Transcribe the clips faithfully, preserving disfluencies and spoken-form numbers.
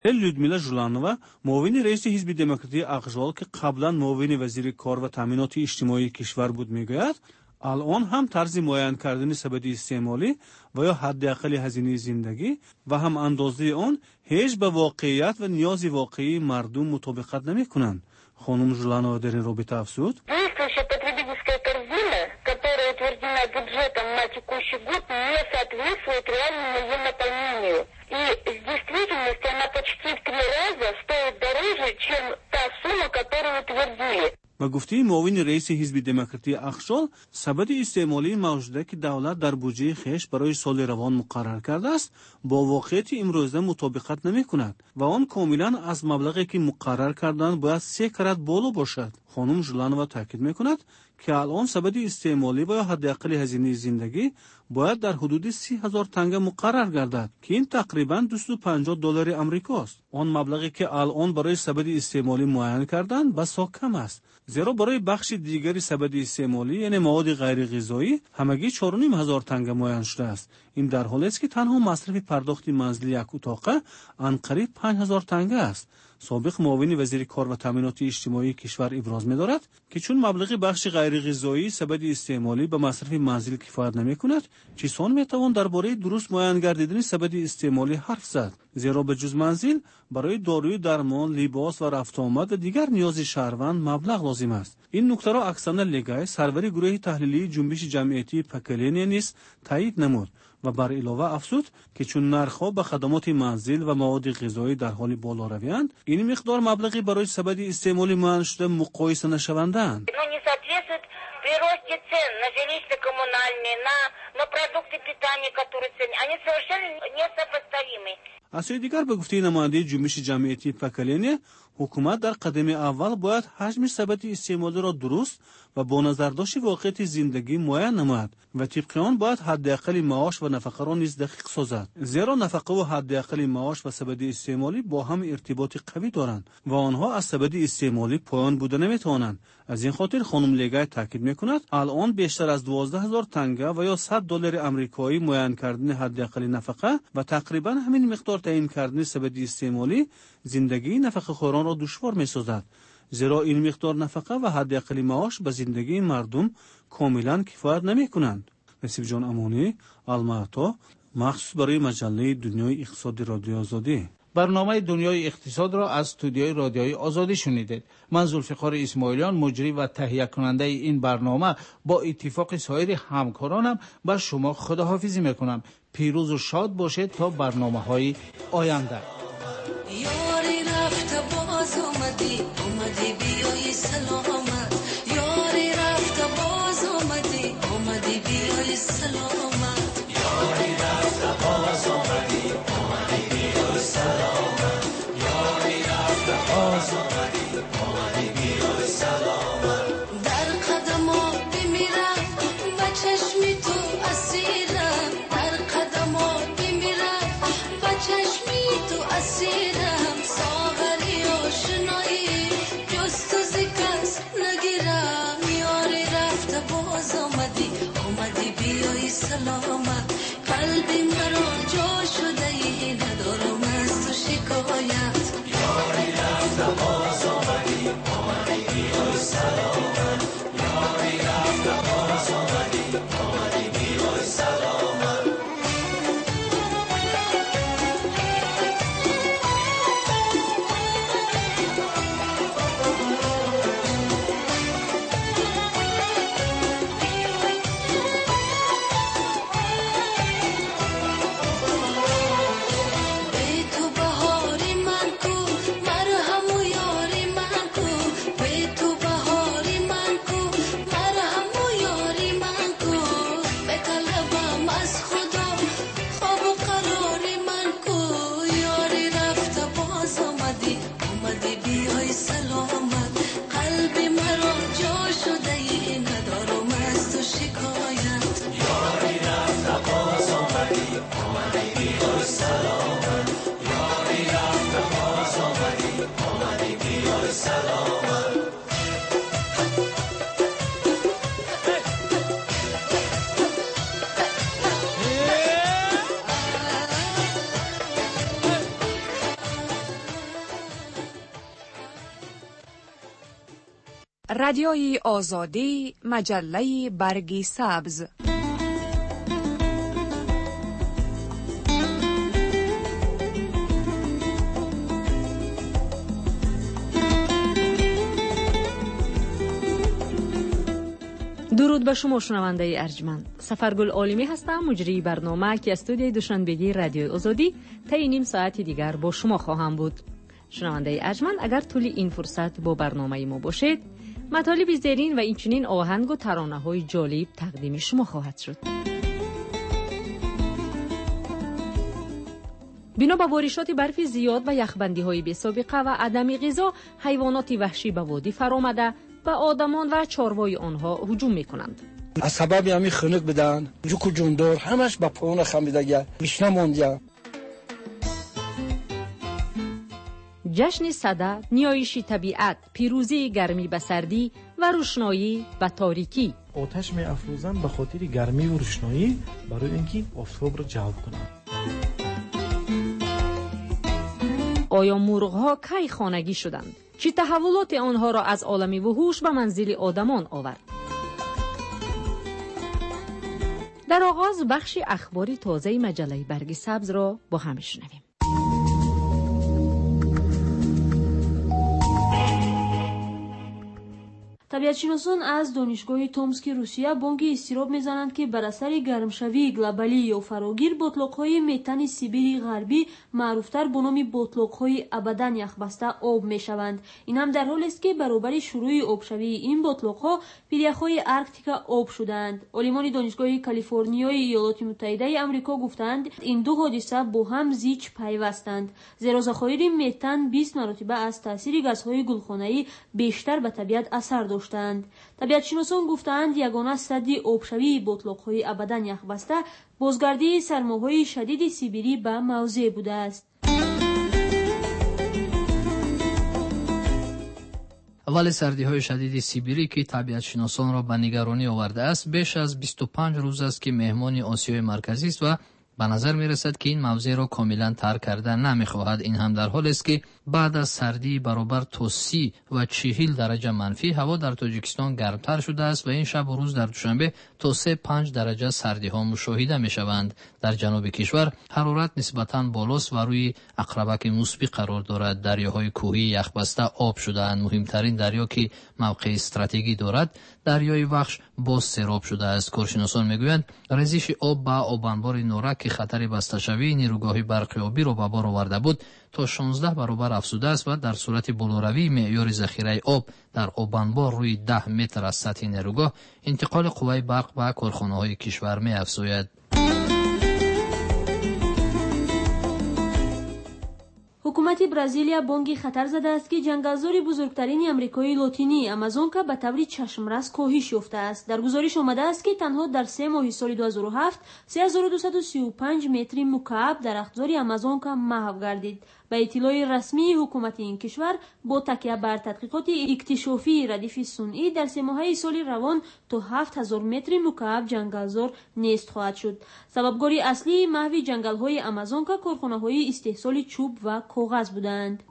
لودمیلا ژولانووا معاون رئیس حزب دموکراتی اقشال که قبلا معاون وزیر کار و تامینات اجتماعی کشور بود میگوید الان هم طرز معین کردن سبد استعمالی و یا حداقل هزینه زندگی و هم اندازه آن هیچ به واقعیت و نیاز واقعی مردم مطابقت نمیکنند. خانم ژولانووا در این رابطه افزود: Действующая потребительская корзина, которая утверждена бюджетом на текущий год, не соответствует реальному ее наполнению. И в действительности она почти в три раза стоит дороже, чем та сумма, которую утвердили. و گفته معاون رئیس حزب دموکراتی اقشال سبد استعمالی موجوده که دولت در بودجه خیش برای سال روان مقرر کرده است با واقعیت امروزه مطابقت نمی کند و آن کاملا از مبلغی که مقرر کردن باید سه کرات بالا باشد. خانم ژولانووا تاکید می کند که الان سبد استعمالی و حداقل هزینه زندگی باید در حدود سی هزار تنگه مقرر گردد که این تقریبا دویست و پنجاه دلار آمریکا است. آن مبلغی که الان برای سبد استعمالی معین کردن بسیار کم است، زیرا برای بخش دیگری سبد استعمالی یعنی مواد غیر غذایی همگی چهار و نیم هزار تنگه معین شده است. این در حالی است که تنها مصرف پرداخت منزلی یک اتاقه انقریب پنج هزار تنگه است. سابق معاون وزیر کار و تامینات اجتماعی کشور ابراز می‌دارد که چون مبلغ بخش غیر غذایی سبد استعمالی به مصرف منزل کفایت نمی‌کند، چسان می‌توان درباره درست معین گردیدن سبد استعمالی حرف زد، زیرا به جز منزل برای داروی درمان، لباس و رفت آمد و دیگر نیاز شهروند مبلغ لازم است. این نکته را اکسانا لگای سروری گروه تحلیلی جنبش جمعیتی پکلینی نیز تایید نمود و بر علاوه افزود که چون نرخ‌ها به خدمات منزل و مواد غذایی در حال بالا روند، این مقدار مبلغی برای سبد استعمالی معین شده مقایسه نشوندند. При росте цен на жилищно-коммунальные, на, на продукты питания, которые цены, они совершенно несопоставимы. از سوی دیگر به گفته نماینده جنبش جمعیتی پکلینی، حکومت در قدم اول باید حجم سبد استعمالی را درست و با نظرداشت واقعیت زندگی معین نماید و طبق آن باید حداقل معاش و نفقه را نیز دقیق سازد، زیرا نفقه و حداقل معاش و سبد استعمالی با هم ارتباط قوی دارند و آنها از سبد استعمالی پایان بوده نمیتوانند. از این خاطر خانم لیگای تاکید میکند الان بیشتر از دوازده هزار تنگه و یا صد دلار آمریکایی معین کردن حداقل نفقه و تقریبا همین مقدار تعیین کردن سبد استعمالی زندگی نفقه خوران را دشوار می‌سازد، زیرا این مقدار نفقه و حداقل معاش به زندگی مردم کاملا کفایت نمی‌کنند. نصیب جان امانی، الماتا، مخصوص برای مجله دنیای اقتصادی رادیو آزادی. برنامه دنیای اقتصاد را از استودیوی رادیوی آزادی شنیدید. من ذوالفقار اسماعیلیان مجری و تهیه کننده این برنامه با اتفاق سایر همکارانم با شما خداحافظی میکنم. پیروز و شاد باشید تا برنامه‌های آینده. یاری رفت باز اومدی اومدی بیای سلامت، یاری رفت باز اومدی اومدی بیای سلامت، یاری رفت باز اومدی اومدی بیای سلامت، یاری رفت باز اومدی اومدی بیای سلامت. در قدم‌ها بمیرم با چشمی تو اسیرم، در قدم‌ها بمیرم با چشمی تو اسیرم، ساغری آشنایی جست و زکس نگیرم، یاری رفت باز آمدی اومدی بیای سلامت، قلبی مرا جا شده ای ندارم از تو شکایت، یاری رفت باز آمدی اومدی بیای سلامت، یاری رفت باز آمدی اومدی بیای سلامت. ای تو بهاری من کو مرهم و یاری رادیوی آزادی، مجله برگ سبز. درود به شما شنونده ارجمند. سفرگل عالمی هستم، مجری برنامه که استودیوی دوشنبگی رادیوی آزادی تا نیم ساعتی دیگر با شما خواهم بود. شنونده ارجمند، اگر طول این فرصت با برنامه ما باشید، مطالب زیرین و اینچنین آهنگ و ترانه‌های جالب تقدیم شما خواهد شد. بنا به بارشات برف زیاد و یخبندی‌های بی‌سابقه و عدم غذا، حیوانات وحشی به وادی فرآمده به آدمان و چاروای آنها هجوم می‌کنند. از سبب همین خنک بدن، جوک و جوندار همش با پایان خمیدگی بیش نمونده. جشن صده، نیایش طبیعت، پیروزی گرمی به سردی و روشنایی به تاریکی. آتش می افروزند به خاطر گرمی و روشنایی برای اینکه آفتاب را جلب کنند. آیا مرغ‌ها کی خانگی شدند؟ چه تحولات آنها را از عالم وحوش به منزل آدمان آورد؟ در آغاز بخش اخباری تازه مجله برگ سبز را با هم شنویم. طبیعتشناسان از دانشگاه تومسک روسیه بانگ اضطراب میزنند که بر اثر گرمشوی گلوبالی یا فراگیر بطلاق‌های متن سیبیری غربی معروفتر به نام بطلاق‌های ابداً یخبسته آب میشوند. این هم در حالی است که برابر شروع آبشوی این بطلاق‌ها پیریخ‌های ارکتیکا آب شدند. عالمان دانشگاه کالیفرنیای ایالات متحده آمریکا گفتند این دو حادثه با هم زیچ پیوستند، زیرا ذخایر متن بیست مرتبه از تاثیر گازهای گلخانه‌ای بیشتر به طبیعت اثر داشتند. طبیعتشناسان گفتند یگانه سد آبشوی بطلاق‌های ابداً یخبسته بازگردی سرماهای شدید سیبیری به موضع بوده است. ولی سردی‌های شدید سیبیری که طبیعتشناسان را به نگرانی آورده است بیش از بیست و پنج روز است که مهمان آسیای مرکزی است و به نظر می رسد که این موضع را کاملا ترک کرده نمی خواهد. این هم در حالی است که بعد از سردی برابر تا سی و چهل درجه منفی هوا در تاجیکستان گرمتر شده است و این شب و روز در دوشنبه تا سه پنج درجه سردی ها مشاهده می شوند. در جنوب کشور حرارت نسبتاً بالاست و روی عقربک مسبی قرار دارد. دریاهای کوهی یخبسته آب شده‌اند. مهمترین دریا که موقع استراتژی دارد دریای وخش باز سیراب شده است. کارشناسان میگویند ریزش آب به آبانبار نورک که خطر بسته‌شوی نیروگاه برق آبی را به بار آورده بود تا شانزده برابر افزوده است و در صورت بالوروی معیار ذخیره آب در آبانبار روی ده متر از سطح نیروگاه انتقال قوه برق به کارخانه‌های کشور می‌افزاید. حکومت برزیلیا بانگی خطر زده است که جنگلزار بزرگترین آمریکای لاتینی آمازونکا به طور چشمرس کاهش یافته است. در گزارش آمده است که تنها در سه ماه سال دو هزار و هفت سه هزار و دویست و سی و پنج متر مکعب درختزار آمازونکا محو گردید. به اطلاع رسمی حکومت این کشور با تکیه بر تحقیقات اکتشافی ردیف صنعی در سه ماهه سال روان تا هفت هزار متر مکعب جنگلزار نیست خواهد شد. سببگاری اصلی محو جنگل‌های آمازونکا کارخانه‌های استحصال چوب و کاغذ بودند.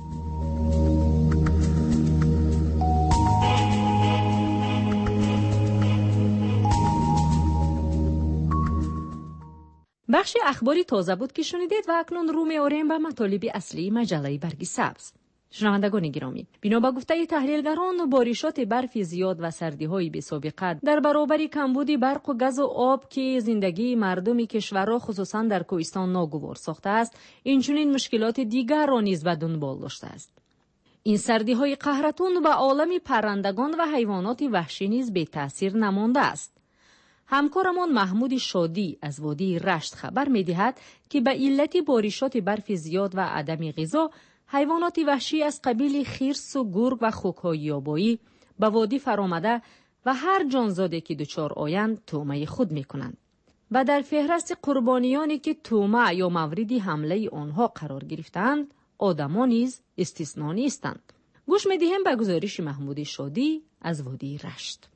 بخش اخباری تازه بود که شنیدید و اکنون رو می‌آوریم به مطالب اصلی مجله برگ سبز. شنوندگان گرامی، بنا به گفته تحلیلگران، بارشات برف زیاد و سردی‌های بی‌سابقه در برابر کمبود برق و گاز و آب که زندگی مردم کشور را خصوصا در کوهستان ناگوار ساخته است، اینچنین مشکلات دیگر را نیز به دنبال داشته است. این سردی‌های قهرتون به عالم پرندگان و حیوانات وحشی نیز بی تأثیر نمانده است. همکارمان محمود شادی از وادی رشت خبر می‌دهد که به علت بارشات برف زیاد و عدم غذا، حیوانات وحشی از قبیل خرس و گرگ و خوک‌های آبایی به وادی فرآمده و هر جانزاده که دچار آیند طعمه خود می‌کنند و در فهرست قربانیانی که طعمه یا مورد حمله آنها قرار گرفتند آدمان نیز استثنا نیستند. گوش می‌دهیم به گزارش محمود شادی از وادی رشت.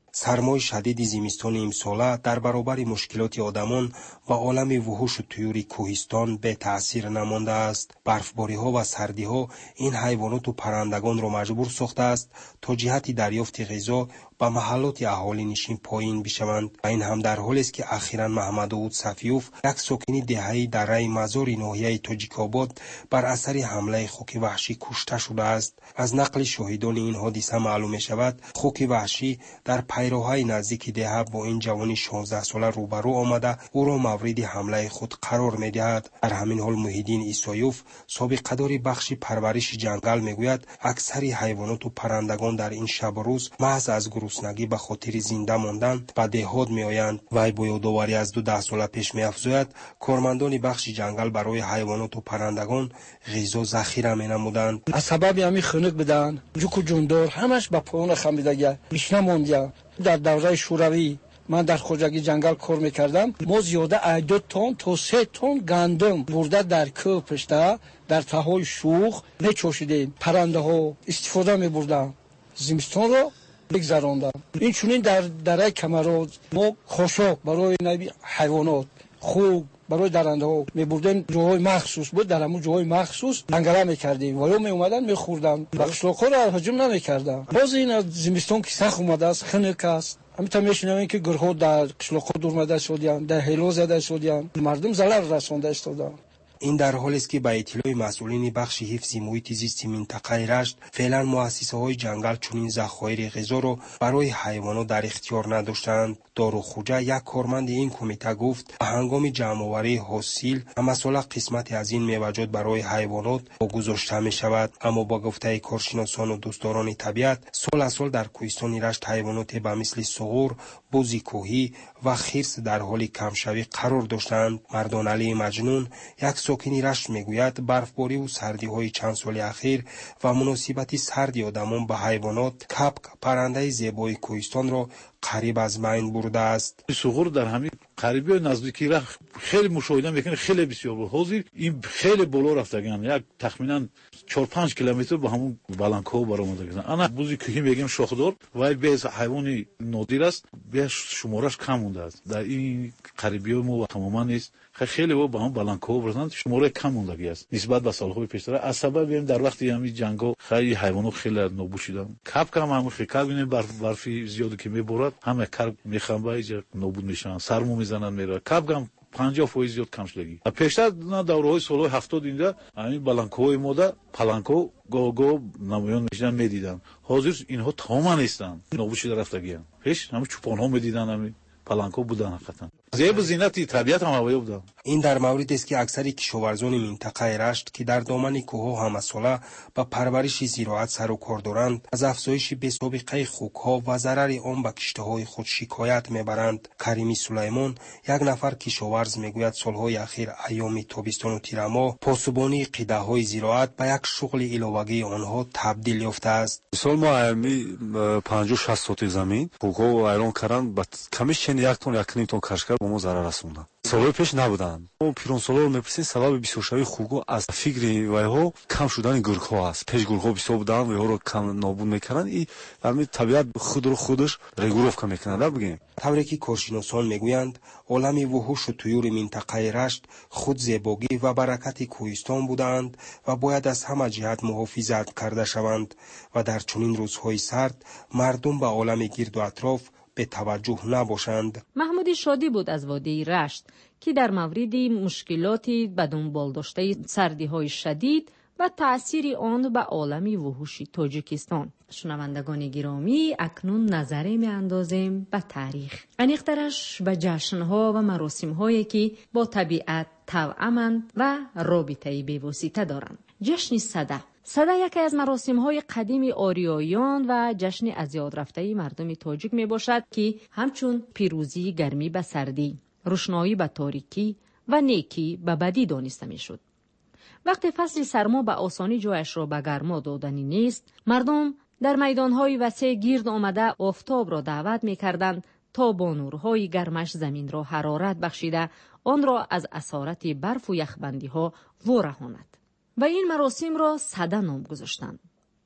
سرمای شدید زمستان امساله در برابر مشکلات آدمان و عالم وحوش و طیور کوهستان به تأثیر نمانده است. برفباری ها و سردی ها این حیوانات و پرندگان را مجبور ساخته است تا جهت دریافت غذا به محلات اهالی نشین پایین بشوند و این هم در حالی است که اخیراً محمد داود صفیوف یک ساکن دهه‌ای در رای مزار ناحیه تاجیک‌آباد بر اثر حمله خوک وحشی کشته شده است. از نقل شاهدان این حادثه معلوم می‌شود خوک وحشی در پیراهای نزدیک دهه با این جوان شانزده ساله روبرو آمده او را مورد حمله خود قرار می‌دهد. در همین حال محیدین عیسایوف سابقه‌دار بخش پرورش جنگل می‌گوید اکثر حیوانات و پرندگان در این شب و روز محض از گرسنگی به خاطر زنده ماندن به دهات میآیند. وی با یادآوری از دو ده سال پیش می‌افزاید کارمندان بخش جنگل برای حیوانات و پرندگان غذا ذخیره می‌نمودند. از سبب همین خنک بدن جوک و جوندار همش به پایان خمیدگی بیشتر ماندیا. در دوره شوروی من در خوجگی جنگل کار میکردم. ما زیاده دو تن تا سه تن گندم برده در کوه پشته در تهای شوخ میچوشیدیم. پرنده ها استفاده میبردن زمستان رو بگذراندن. این چونین در دره کمرات ما خوشاک برای نبی حیوانات خوب برای درنده ها میبردیم. جاهای مخصوص بود در همون جاهای مخصوص انگره میکردیم و یا میومدن میخوردن بخشلاقا رو هجوم نمیکردن. باز این زمستان که سخت اومده است خنک است. همینطور میشنویم که گرها در قشلاقا دور مده شدن در هیلا زده شدن مردم ضرر رسانده استادن. این در حالی است که به اطلاع مسئولین بخش حفظ محیط زیست منطقه رشت فعلا مؤسسه‌های جنگل چنین ذخایر غذا را برای حیوانات در اختیار نداشتند. داروخوجه یک کارمند این کمیته گفت به هنگام جمع‌آوری حاصل مسئله قسمتی از این میوه‌جات برای حیوانات گذاشته می شود. اما با گفته کارشناسان و دوستداران طبیعت سال از سال در کوهستان رشت حیوانات به مثل سغور، بز کوهی و خرس در حال کمشوی قرار داشتند. مردان علی مجنون یک ساکن رشت میگوید برفباری و سردی های چند سال اخیر و مناسبت سردی آدمان به حیوانات کپک پرنده زیبای کوهستان را قریب از بین برده است. سغور در همین قریبی و نزدیکی را خیلی مشاهده میکنه خیلی بسیار بود. حاضر این خیلی بالا رفتگان یک تخمینا چهار پنج کیلومتر با همون بلنکو برآمدگان. انا بوزی کوهی میگیم شاخدار و به حیوان نادر است به شمارش کم مونده است. در این قریبی ما تماما نیست. خیلی و با هم بلنکو برسند شماره کم موندگی است نسبت به سالهای پیشتر. از سبب این در وقتی همین جنگا خیلی حیوانات خیلی نابود شدن. کپ کم هم خیلی کبین برف برفی زیادی که میبرد همه کار میخنبه اینجا نابود میشن سرمو میزنن میره. کپ کم پنجاه درصد زیاد کم شدگی. پیشتر در دورهای سالهای هفتاد اینجا همین بلنکوهای ماده پلنکو گو گو نمایان میشدن میدیدن. حاضر اینها تماما نیستن نابود شده رفتگی. پیش همون چوپان ها میدیدن همین پلنکو بودن حقیقتا. زیب زینت طبیعت هم هوایی بودن. این در موردی است که اکثر کشاورزان منطقه رشت که در دامن کوه همه ساله با پرورش زراعت سر و کار دارند از افزایش بی‌سابقه خوک‌ها و ضرر آن به کشته‌های خود شکایت میبرند. کریمی سلیمان یک نفر کشاورز میگوید سالهای اخیر ایام تابستان و تیر ماه پاسبانی قیده‌های زراعت به یک شغل علاوه‌ای آنها تبدیل یافته است. سال ما ایامی پنجاه شصت سوتی زمین خوک‌ها ویران کردن با کمیش یک تن یک نیم تن کاشکر با ما ضرر رسوندن. سالهای پیش نبودن. ما پیرانسالا رو میپرسیم سبب بسیارشوی خوک‌ها از فکری ویها کم شدن گرگ‌ها است. پیش گرگ‌ها بسیار بودن ویها رو کم نابود میکنن. این همین طبیعت خود رو خودش رگولوف میکنه بگیم. طوری که کارشناسان میگویند عالم وحوش و طیور منطقه رشت خود زیبایی و برکت کوهستان بودند و باید از همه جهت محافظت کرده شوند و در چنین روزهای سرد مردم به عالم گرد و اطراف به توجه نباشند. محمود شادی بود از وادی رشت که در مورد مشکلاتی به دنبال داشته سردی‌های شدید و تأثیر آن به عالم وحوش تاجیکستان. شنوندگان گرامی اکنون نظری می اندازیم به تاریخ. انیخترش به جشنها و مراسم‌هایی که با طبیعت توأمند و رابطه‌ای بی‌واسطه دارند. جشن سده سده یکی از مراسم‌های قدیم آریاییان و جشن از یاد رفته مردم تاجیک می باشد که همچون پیروزی گرمی به سردی، روشنایی به تاریکی و نیکی به بدی دانسته می شد. وقتی فصل سرما به آسانی جایش را به گرما دادنی نیست، مردم در میدان‌های وسیع گرد آمده آفتاب را دعوت می‌کردند تا با نورهای گرمش زمین را حرارت بخشیده آن را از اسارت برف و یخبندی‌ها ورهاند و این مراسم را سده نام گذاشتند.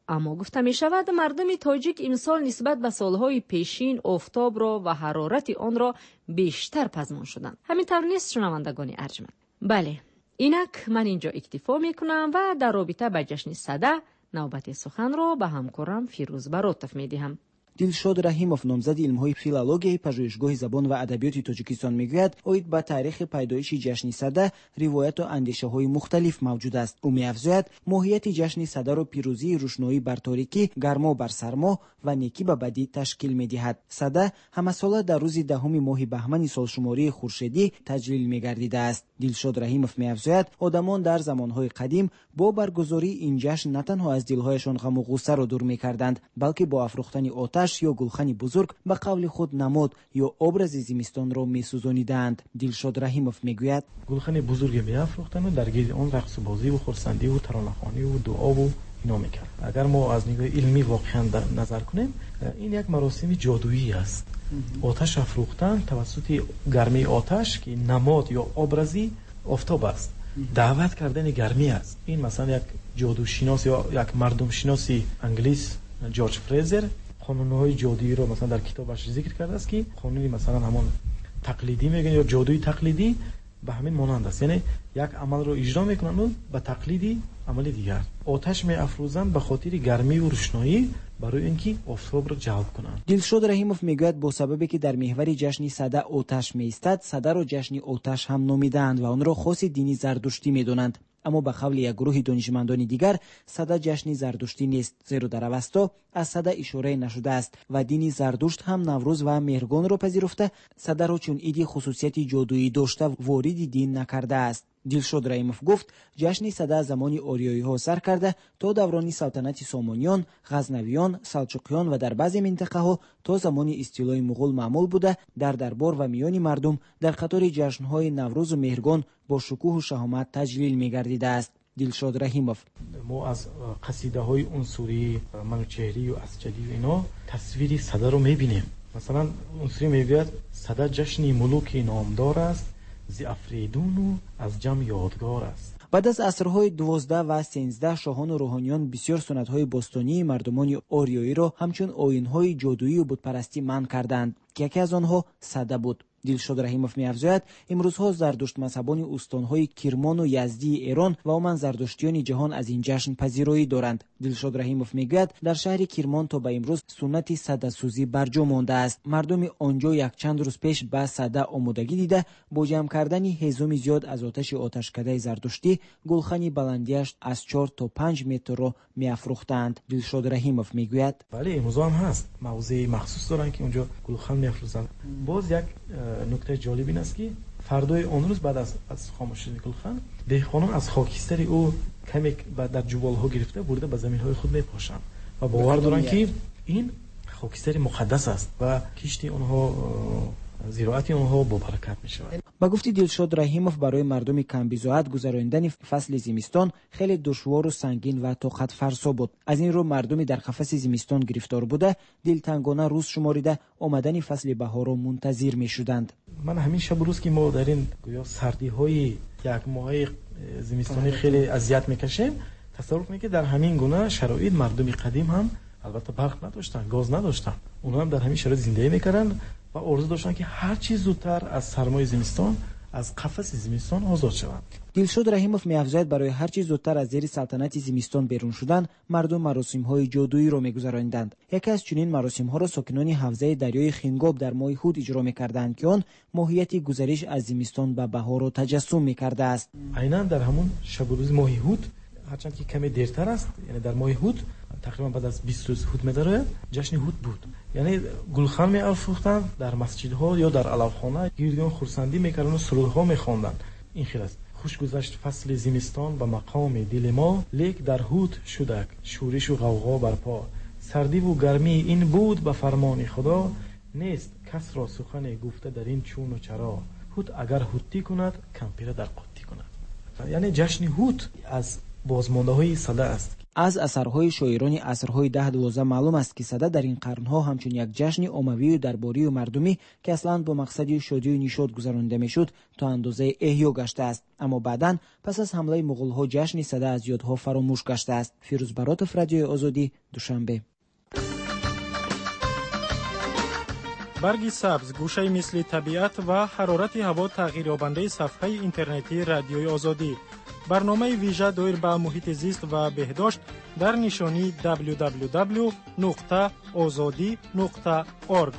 اما گفته می شود مردم تاجیک امسال نسبت به سالهای پیشین آفتاب را و حرارت آن را بیشتر پزمان شدند. همین طور نیست شنوندگان ارجمند؟ بله، اینک من اینجا اکتفا می کنم و در رابطه با جشن صده نوبت سخن را به همکارم فیروز براتف می دهم. دلشاد رحیمов نامزد علم‌های فیلولوژی پژوهشگاه زبان و ادبیات تاجیکستان میگوید اوید با تاریخ پیدایش جشن صده روایت و اندیشه‌های مختلف موجود است. او می‌افزاید ماهیت جشن صده را پیروزی روشنایی بر تاریکی، گرما بر سرما و نیکی به بدی تشکیل می‌دهد. صده همه ساله در روز دهم ماه بهمن سالشماری خورشیدی تجلیل می‌گردیده است. دلشاد رحیمов می‌افزاید آدمان در زمانهای قدیم با برگزاری این جشن نه تنها از دلهایشان غم و غصه را دور می‌کردند، بلکه با افروختن آتش یا گلخن بزرگ به قول خود نماد یا ابراز زمستان را می‌سوزانیدند. دلشاد رحیمов میگوید گلخن بزرگ می‌افروختند و در گرد آن رقص و بازی و خرسندی و ترانه‌خوانی و دعا و اینا می‌کرد. اگر ما از نگاه علمی واقعا نظر کنیم، این یک مراسم جادویی است. آتش افروختن توسط گرمی آتش که نماد یا ابرازی آفتاب است. دعوت کردن گرمی است. این مثلا یک جادوشناس یا یک مردم شناسی انگلیس جورج فریزر قانون‌های جادویی رو مثلا در کتابش ذکر کرده است که قانونی مثلا همون تقلیدی میگن یا جادوی تقلیدی به همین مانند است. یعنی یک عمل رو اجرا میکنن و به تقلیدی عمل دیگر آتش می افروزند به خاطر گرمی و روشنایی برای اینکه آفتاب را جلب کنند. دلشاد رحیمов میگوید با سببی که در محور جشن صده آتش میایستد، صده را جشن آتش هم نامیدند و آن را خاص دینی زردشتی میدانند. اما به قول یک گروه دانشمندان دیگر صده جشن زردشتی نیست، زیرا در اوستا از صده اشاره نشده است و دین زردشت هم نوروز و مهرگان را پذیرفته صده را چون عید خصوصیت جادویی داشته وارد دین نکرده است. دلشاد رحیمов گفت جشن صده زمان آریایی ها سر کرده تا دوران سلطنت سامانیان، غزنویان، سلجوقیان و در بعضی منطقه ها تا زمان استیلای مغول معمول بوده در دربار و میان مردم در قطار جشن های نوروز و مهرگان با شکوه و شهامت تجلیل می‌گردیده است. دلشاد رحیمов ما از قصیده های عنصری منوچهری و اسجدی و اینا تصویری صده رو می‌بینیم. مثلا عنصری میگوید صده جشن ملوک نامدار است، ز افریدون و از جمع یادگار است. بعد از عصرهای دوازده و سیزده شاهان و روحانیان بسیار سنت‌های باستانی مردمان آریایی را همچون آیین‌های جادویی و بتپرستی منع کردند که یکی از آنها صده بود. دلشاد رحیمов می‌افزاید امروزها زردشت مذهبان استان‌های کرمان و یزدی ایران و عموما زردشتیان جهان از این جشن پذیرایی دارند. دلشاد رحیمов میگوید در شهر کرمان تا به امروز سنت صده سوزی برجا مانده است. مردم آنجا یک چند روز پیش به صده آمادگی دیده با جمع کردن هزومی زیاد از آتش آتشکده زردشتی گلخن بلندیش از چهار تا پنج متر را می‌افروختند. دلشاد رحیمов میگوید بله امروز هم هست موضع مخصوص دارن که اونجا گلخن می‌افروزند. باز یک نکته جالب این است که فردای اون روز بعد از از خاموشی گلخن دهقانان از خاکستر او کمی در جوال‌ها گرفته برده به زمین‌های خود می‌پاشند و باور دارند که این خاکستر مقدس است و کشتی آنها زراعت آنها با برکت می‌شود. با گفته دلشاد رحیمов برای مردم کمبیزاعت گذراندن فصل زمستان خیلی دشوار و سنگین و طاقت فرسا بود. از این رو مردمی در قفس زمستان گرفتار بوده دلتنگانه روز شماریده آمدن فصل بهار را منتظر می‌شدند. من همین شب روز که ما در این گویا سردی‌های یک ماه زمستانی خیلی اذیت می‌کشیم تصور کنید که در همین گونه شرایط مردم قدیم هم البته برق نداشتن، گاز نداشتن، اونها هم در همین شرایط زندگی می‌کردند و آرزو داشتن که هر چیز زودتر از سرمای زمستان از قفس زمستان آزاد شوند. دلشاد رحیمов می‌افزاید برای هر چیز زودتر از زیر سلطنت زمستان بیرون شدن مردم مراسم‌های جادویی را می‌گذراندند. یکی از چنین مراسم‌ها را ساکنان حوزه دریای خنگاب در ماه هود اجرا می‌کردند که آن ماهیت گذشت از زمستان به بهار را تجسم می‌کرده است. عیناً در همون شب و روز ماه هود هرچند که کمی دیرتر است، یعنی در ماه هود تقریبا بعد از بیست روز هود می‌داره جشن هود بود. یعنی گلخن می‌افروختند در مسجدها یا در علوخانه گردیان خرسندی می‌کردند و سرودها می‌خواندند. این خیلی است. خوش گذشت فصل زمستان به مقام دل ما، لیک در هود شدک شورش و غوغا برپا. سردی و گرمی این بود به فرمان خدا، نیست کس را سخن گفته در این چون و چرا. هود اگر هودی کند کمپیره در قطی کند. یعنی جشن هود از بازمانده های صده است. از اثرهای شاعران عصرهای ده دوازده معلوم است که سده در این قرنها همچون یک جشن عمومی و درباری و مردمی که اصلا با مقصد شادی و نشاط گذرانده میشد تا اندازه احیا گشته است، اما بعداً پس از حمله مغول‌ها جشن سده از یادها فراموش گشته است. فیروز براتов، رادیوی آزادی، دوشنبه. برگی سبز، گوشه مثل طبیعت و حرارت هوا تغییر یابنده صفحه اینترنتی رادیوی آزادی. برنامه ویژه دایر به محیط زیست و بهداشت در نشانی دبلیو دبلیو دبلیو نقطه آزادی نقطه اورگ.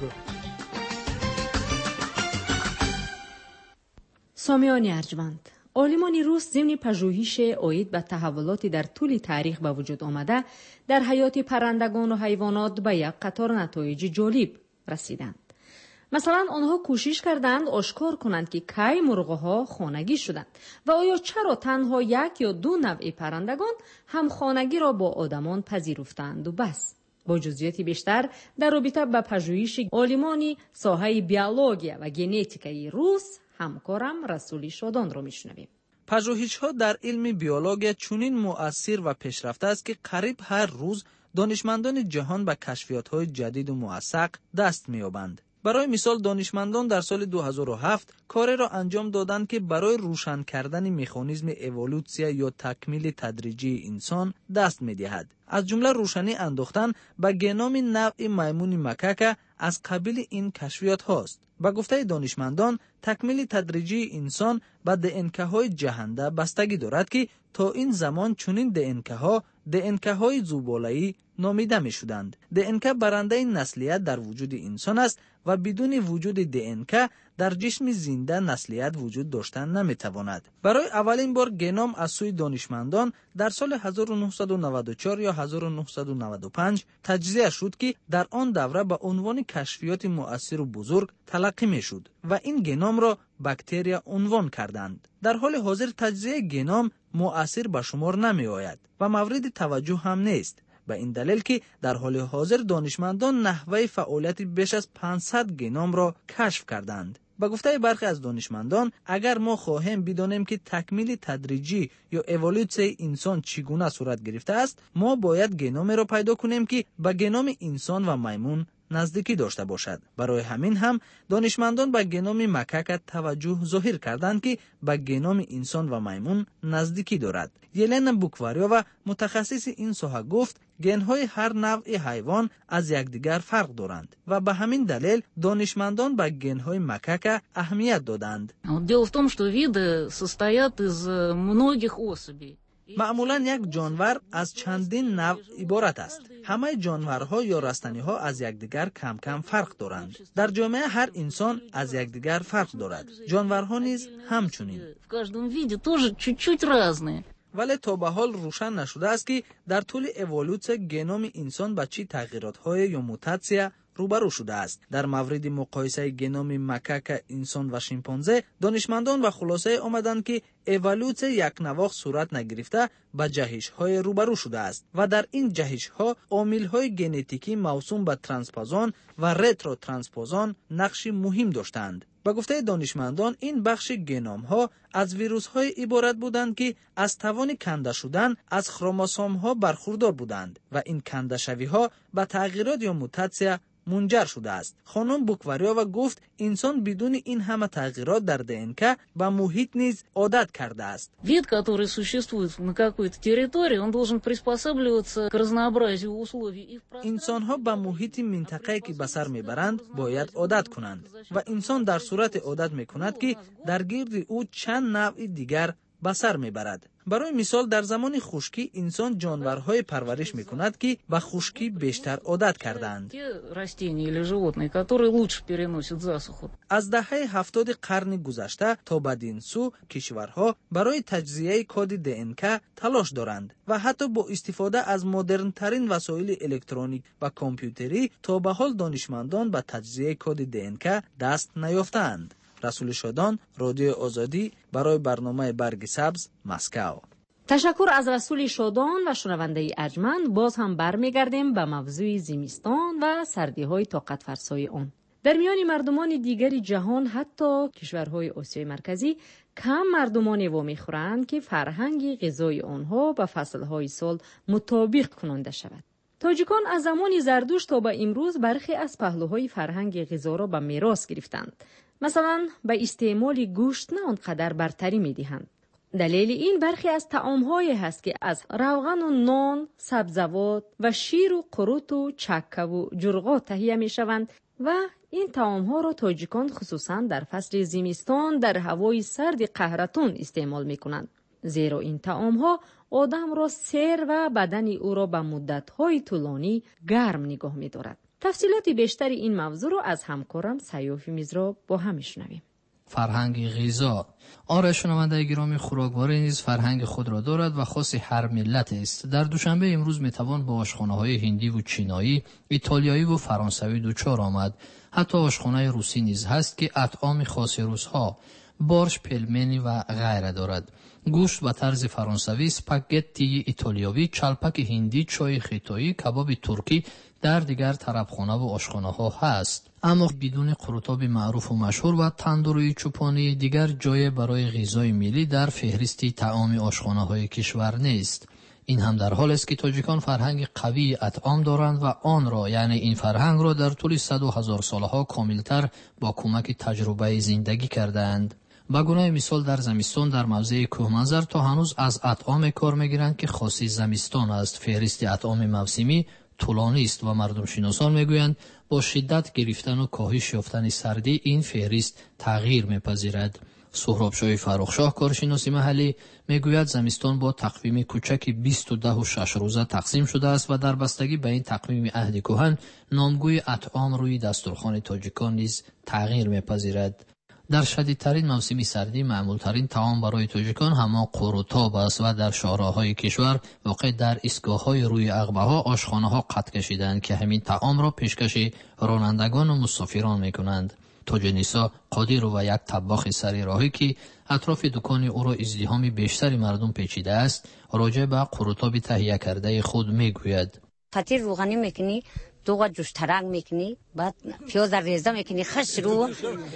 سامیان ارجمند، عالمان روس ضمن پژوهش اوید به تحولاتی در طول تاریخ به وجود آمده در حیات پرندگان و حیوانات به یک قطار نتایج جالب رسیدند. مثلا آنها کوشش کردند آشکار کنند که کی مرغ‌ها خانگی شدند و آیا چرا تنها یک یا دو نوع پرندگان هم خانگی را با آدمان پذیرفتند و بس. با جزئیات بیشتر در رابطه با پژوهش عالمانی ساحه بیولوژی و ژنتیکی روس همکارم رسول شادان را میشنویم. پژوهش‌ها در علم بیولوژی چنین مؤثر و پیشرفته است که قریب هر روز دانشمندان جهان به کشفیات‌های جدید و موثق دست می‌یابند. برای مثال دانشمندان در سال دو هزار و هفت کاری را انجام دادند که برای روشن کردن مکانیزم اِوولوسیا یا تکمیل تدریجی انسان دست می‌دهد. از جمله روشنی انداختن به ژنوم نوع میمون مکاک از قبیل این کشفیات هاست. با گفته دانشمندان تکمیل تدریجی انسان به دی ان که های جهنده بستگی دارد که تا این زمان چنین دی ان که ها دی ان که های زوباله‌ای نامیده می شدند. دی ان که برنده نسلیت در وجود انسان است و بدون وجود دی ان که در جسم زنده نسلیت وجود داشتن نمی تواند. برای اولین بار ژنوم از سوی دانشمندان در سال هزار و نهصد و نود و چهار یا هزار و نهصد و نود و پنج تجزیه شد که در آن دوره به عنوان کشفیات مؤثر و بزرگ تلقی می شد و این ژنوم را باکتریا عنوان کردند. در حال حاضر تجزیه ژنوم مؤثر به شمار نمی آید و مورد توجه هم نیست. به این دلیل که در حال حاضر دانشمندان نحوه فعالیت بیش از پانصد ژنوم را کشف کردند. با گفته برخی از دانشمندان اگر ما خواهیم بدانیم که تکمیل تدریجی یا اِوولوسیای انسان چگونه صورت گرفته است، ما باید ژنومی را پیدا کنیم که به ژنوم انسان و میمون نزدیکی داشته باشد. برای همین هم دانشمندان به ژنوم مکاک توجه ظاهر کردند که به ژنوم انسان و میمون نزدیکی دارد. یلنا بوکواریا و متخصص این ساحه گفت ژن‌های هر نوع حیوان از یکدیگر فرق دارند و به همین دلیل دانشمندان به ژن‌های مکاک اهمیت دادند. Дело в том, что виды состоят из многих особей. معمولا یک جانور از چندین نوع عبارت است. همه جانورها یا رستنی‌ها از یکدیگر کم کم فرق دارند. در جامعه هر انسان از یکدیگر فرق دارد. جانورها نیز همچنین. В каждом виде тоже чуть-чуть разные. ولی تا به حال روشن نشده است که در طول اِوولوسیا ژنوم انسان به چه تغییرات‌های یا موتاسیا روبرو شده است. در مورد مقایسه ژنوم مکاک انسان و شامپانزه دانشمندان و خلاصه آمدند که اِوولوسیا یک نواخت صورت نگرفته به جهش‌های روبرو شده است و در این جهش‌ها عامل‌های ژنتیکی موسوم به ترانسپوزان و رترو ترانسپوزان نقش مهم داشتند. با گفته دانشمندان این بخش ژنوم‌ها از ویروس‌های عبارت بودند که از توان کنده شدن از خروموسوم‌ها برخوردار بودند و این کنده شوی‌ها به تغییرات یا موتاسیا منجر شده است. خانم بوکواریا و گفت انسان بدون این همه تغییرات در دی ان که به محیط نیز عادت کرده است. Вид, который существует на какой-то территории, он должен приспосабливаться к разнообразию условий и в пространстве. انسان‌ها به محیط منطقه‌ای که به سر میبرند باید عادت کنند و انسان در صورت عادت میکند که در گرد او چند نوع دیگر به سر میبرد. برای مثال در زمان خشکی انسان جانورهای پرورش میکند که به خشکی بیشتر عادت کردند. از دهه هفتاد قرن گذشته تا بدین سو کشورها برای تجزیه کد دی ان که تلاش دارند و حتی با استفاده از مدرن ترین وسایل الکترونیک و کامپیوتری تا به حال دانشمندان به تجزیه کد دی ان که دست نیافتند. رسول شادان، رادیوی آزادی، برای برنامه برگ سبز، مسکو. تشکر از رسول شادان و شنونده ارجمند. باز هم برمیگردیم به موضوع زمستان و سردی های طاقت فرسای آن. در میان مردمان دیگر جهان حتی کشورهای آسیای مرکزی کم مردمانی و میخورند که فرهنگ غذای آنها به فصلهای سال مطابق کننده شود. تاجیکان از زمان زردوشت تا به امروز برخی از پهلوهای فرهنگ غذا را به میراث گرفتند. مثلا به استعمال گوشت نه آنقدر برتری میدهند. دلیل این برخی از طعام‌هایی هست که از روغن و نان، سبزیجات و شیر و قروت و چکه و جرغات تهیه میشوند و این طعام‌ها را تاجیکان خصوصا در فصل زمستان در هوای سرد قهرتون استعمال می‌کنند. زیرا این طعام‌ها آدم را سیر و بدن او را به مدت‌های طولانی گرم نگاه می‌دارد. تفصیلات بیشتر این موضوع را از همکارم سیاف میزراب با هم میشنویم. فرهنگ غذا. آره شنونده گرامی، خوراکواری نیز فرهنگ خود را دارد و خاص هر ملت است. در دوشنبه امروز میتوان با آشخانه‌های هندی و چینایی، ایتالیایی و فرانسوی دوچار آمد. حتی آشخانه روسی نیز هست که اطعام خاص روس‌ها، بارش، پلمنی و غیره دارد. گوشت به طرز فرانسوی، اسپاگتی ایتالیایی، چالپک هندی، چای خیتایی، کباب ترکی در دیگر طربخانه و آشخانه ها هست. اما بدون قروتاب معروف و مشهور و تندوری چوپانی دیگر جای برای غذای ملی در فهرستی طعام آشخانه های کشور نیست. این هم در حال است که تاجیکان فرهنگ قوی اطعام دارند و آن را، یعنی این فرهنگ را در طول صد و هزار سالها کاملتر با کمک تجربه زندگی کردند. با گونه مثال در زمستان در موضع کوهمنظر تا هنوز از اطعام کار میگیرند که خاصی زمستان است. فهرست اطعام موسمی طولانی است و مردم شناسان میگویند با شدت گرفتن و کاهش یافتن سردی این فهرست تغییر میپذیرد. سهراب شاه فرخشاه کارشناس محلی میگوید زمستان با تقویم کوچکی بیست و ده و شش روزه تقسیم شده است و در بستگی به این تقویم عهد کهن نامگوی اطعام روی دسترخوان تاجیکان نیز تغییر میپذیرد. در شدیدترین موسم سردی معمولترین طعام برای تاجیکان همان قروتاب است و در شهرهای کشور واقع در ایستگاه‌های روی عقبه‌ها آشخانه‌ها قد کشیدند که همین طعام را پیشکش رانندگان و مسافران می‌کنند. تاجنیسا قادر و یک طباخ سری راهی که اطراف دکان او را ازدحام بیشتری مردم پیچیده است راجع به قروتاب تهیه کرده خود می‌گوید. فطیر روغنی می‌کنی، دو جوش ترنگ میکنی، بعد پیاز ریزه میکنی، خش رو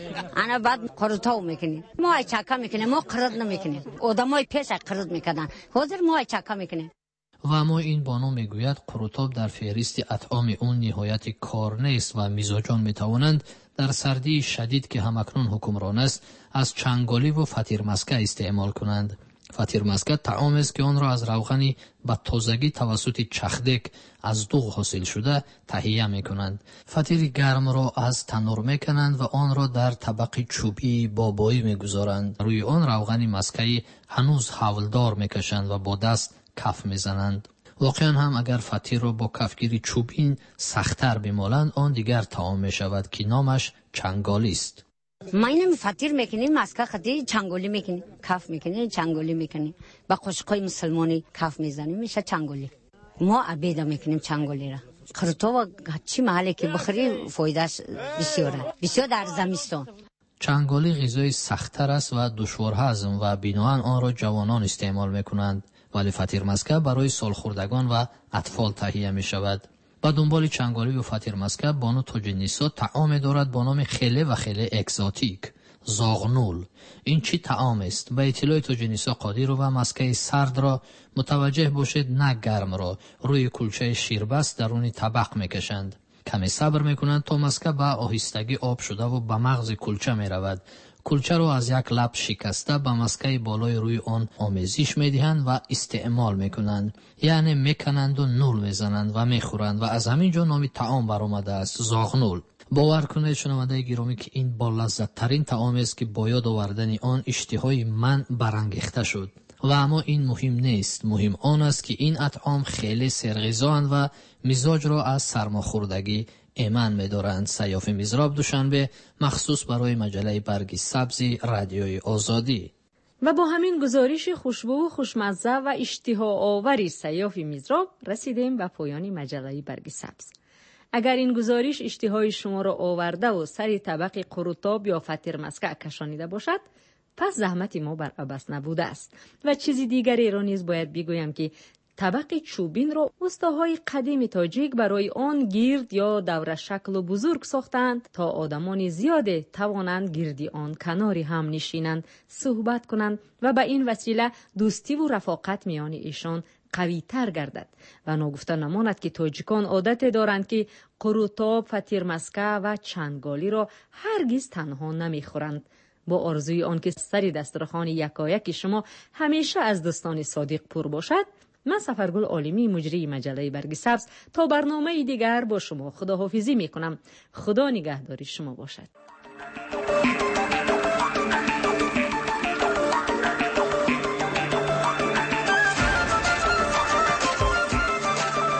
انا بعد قروتاو میکنی. ما چاکا میکنی، ما قرد نمیکنی. آدمای پیش قرد میکردن، حاضر ما چاکا میکنی. و اما این بانو میگوید قروتاب در فهرست اطعام اون نهایت کار نیست و میزاجان میتوانند در سردی شدید که همکنون حکمران است از چنگالی و فطیر مسکه استعمال کنند. فطیر مسکه طعام است که آن را از روغنی به تازگی توسط چخدک از دوغ حاصل شده تهیه می کنند. فطیر گرم را از تنور می کنند و آن را در طبق چوبی بابایی می گذارند. روی آن روغن مسکه هنوز حولدار می کشند و با دست کف می زنند. واقعا هم اگر فطیر را با کفگیری چوبین سخت‌تر بمالند آن دیگر طعام می شود که نامش چنگالی است. ما اینم فطیر میکنیم، مسکه خدی چنگولی میکنیم، کف میکنیم، چنگولی میکنیم. با قشقای مسلمانی کف میزنیم میشه چنگولی. ما عبیده میکنیم چنگولی را. قروتاو چی محلی که بخوری فایدهش بسیاره، بسیار در زمستان. چنگالی غذای سخت‌تر است و دشوار هضم و بنابراین آن را جوانان استعمال میکنند، ولی فطیر مسکه برای سالخوردگان و اطفال تهیه میشود. با دنبال چنگالی و فطیر مسکه بانو تاجنیسا طعام دارد با نام خیلی و خیلی اکزاتیک، زاغنول. این چی طعام است؟ به اطلاع تاجنیسا قادر و مسکه سرد را متوجه باشد نه گرم را روی کلچه شیربست درون طبق میکشند. کمی صبر میکنند تا مسکه به آهستگی آب شده و به مغز کلچه میرود. کلچه را از یک لب شکسته به مسکه بالای روی آن آمیزش میدهند و استعمال میکنند، یعنی میکنند و نول میزنند و میخورند و از همین جا نام طعام برآمده است، زاغنول. باور کنید شنونده گرامی که این با لذت ترین طعام است که با یاد آوردن آن اشتهای من برانگیخته شد. و اما این مهم نیست، مهم آن است که این اطعام خیلی سرغذااند و مزاج را از سرماخوردگی ایمن می‌دارند. سیاف میزراب دوشنبه مخصوص برای مجله برگ سبز رادیوی آزادی. و با همین گزارش خوشبو و خوشمزه و اشتها آوری سیاف میزراب رسیدیم به پایان مجله برگ سبز. اگر این گزارش اشتهای شما را آورده و سری طبق قروتاب یا فطیر مسکه کشانیده باشد، پس زحمت ما بر عبث نبوده است. و چیزی دیگری را نیز باید بگویم که طبق چوبین را استاهای قدیم تاجیک برای آن گرد یا دوره شکل و بزرگ ساختند تا آدمان زیاده توانند گردی آن کناری هم نشینند، صحبت کنند و به این وسیله دوستی و رفاقت میان ایشان قوی تر گردد. و ناگفته نماند که تاجیکان عادت دارند که قروتاب، فتیرمسکه و چنگالی را هرگز تنها نمیخورند. با آرزوی آن که سر دسترخوان یکایک شما همیشه از دوستان صادق پر باشد، من سفرگل عالمی مجری مجله برگ سبز تا برنامه دیگر با شما خداحافظی می کنم. خدا نگهداری شما باشد.